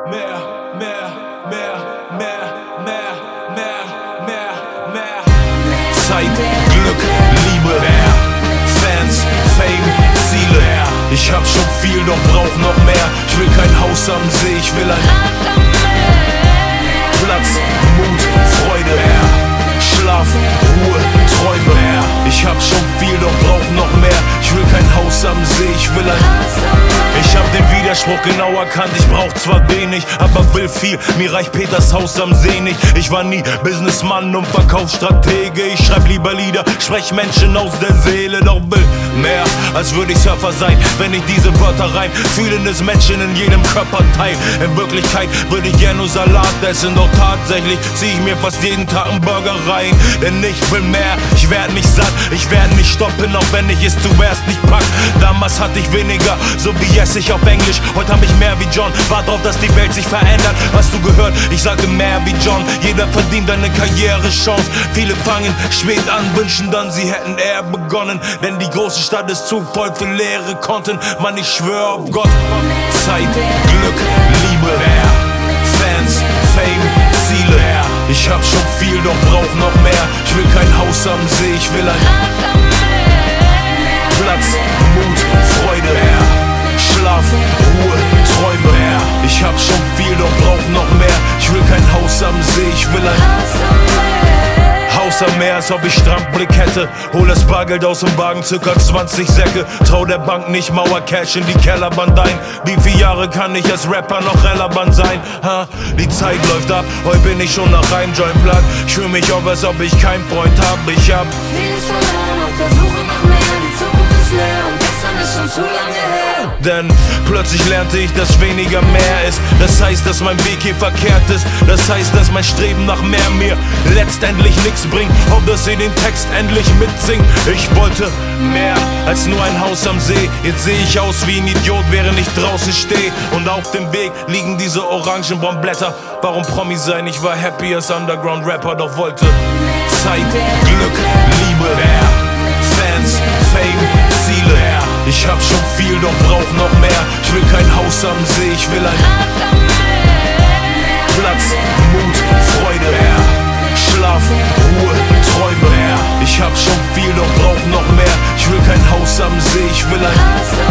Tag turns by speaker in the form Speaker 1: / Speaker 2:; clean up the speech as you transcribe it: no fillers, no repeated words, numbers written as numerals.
Speaker 1: Mehr, mehr, mehr, mehr, mehr, mehr, mehr, mehr. Zeit, Glück, Liebe, Fans, Fame, Ziele. Ich hab schon viel, doch brauch noch mehr. Ich will kein Haus am See, ich will ein Platz, Mut, Freude, Schlaf, Ruhe, Träume. Ich hab schon viel, doch brauch noch mehr. Ich will kein Haus am See, ich will Ich hab den Widerspruch genau erkannt, ich brauch zwar wenig, aber will viel, mir reicht Peters Haus am See nicht. Ich war nie Businessmann und Verkaufsstratege. Ich schreib lieber Lieder, sprech Menschen aus der Seele. Doch will mehr, als würde ich Surfer sein, wenn ich diese Wörter rein. Fühlen es Menschen in jedem Körperteil. In Wirklichkeit würde ich gern nur Salat essen, doch tatsächlich zieh ich mir fast jeden Tag einen Burger rein. Denn ich will mehr, ich werd nicht satt, ich werd nicht stoppen, auch wenn ich es zuerst nicht pack. Damals hatte ich weniger, so wie jetzt ich auf Englisch. Heute hab ich mehr wie John, wart drauf, dass die Welt sich verändert. Hast du gehört? Ich sagte mehr wie John. Jeder verdient eine Karrierechance. Viele fangen spät an, wünschen dann, sie hätten eher begonnen. Denn die große Stadt ist zu voll für leere Konten. Mann, ich schwör auf Gott. Zeit, Glück, Liebe, Fans, Fame, Ziele. Ich hab schon viel, doch brauch noch mehr. Ich will kein Haus am See, ich will ein Platz, Mut, Freude, Schlaf, Ruhe, Träume. Ich hab schon viel, doch brauch noch mehr. Ich will kein Haus am See, ich will ein Haus am Meer, als ob ich Strandblick hätte. Hol das Bargeld aus dem Wagen, circa 20 Säcke. Trau der Bank nicht, Mauer Cash in die Kellerbahn ein. Wie viele Jahre kann ich als Rapper noch relevant sein? Ha? Die Zeit läuft ab, heute bin ich schon nach einem Joint platt. Ich fühl mich auf, als ob ich keinen Freund hab. Ich hab
Speaker 2: vieles verloren, auf der Suche nach mehr. Die Zukunft ist leer und gestern ist schon zu lange her.
Speaker 1: Denn plötzlich lernte ich, dass weniger mehr ist. Das heißt, dass mein Weg hier verkehrt ist. Das heißt, dass mein Streben nach mehr mir letztendlich nichts bringt. Hoffe, dass ihr den Text endlich mitsingt. Ich wollte mehr als nur ein Haus am See. Jetzt seh ich aus wie ein Idiot, während ich draußen steh. Und auf dem Weg liegen diese Orangenbaumblätter. Warum Promi sein? Ich war happy als Underground-Rapper, doch wollte Zeit, Glück, Liebe, Fans, Fame, Ziele. Ich hab schon viel, doch brauch noch mehr. Ich will kein Haus am See, ich will ein Platz, Mut, Freude, Schlaf, Ruhe, Träume. Ich hab schon viel, doch brauch noch mehr. Ich will kein Haus am See, ich will ein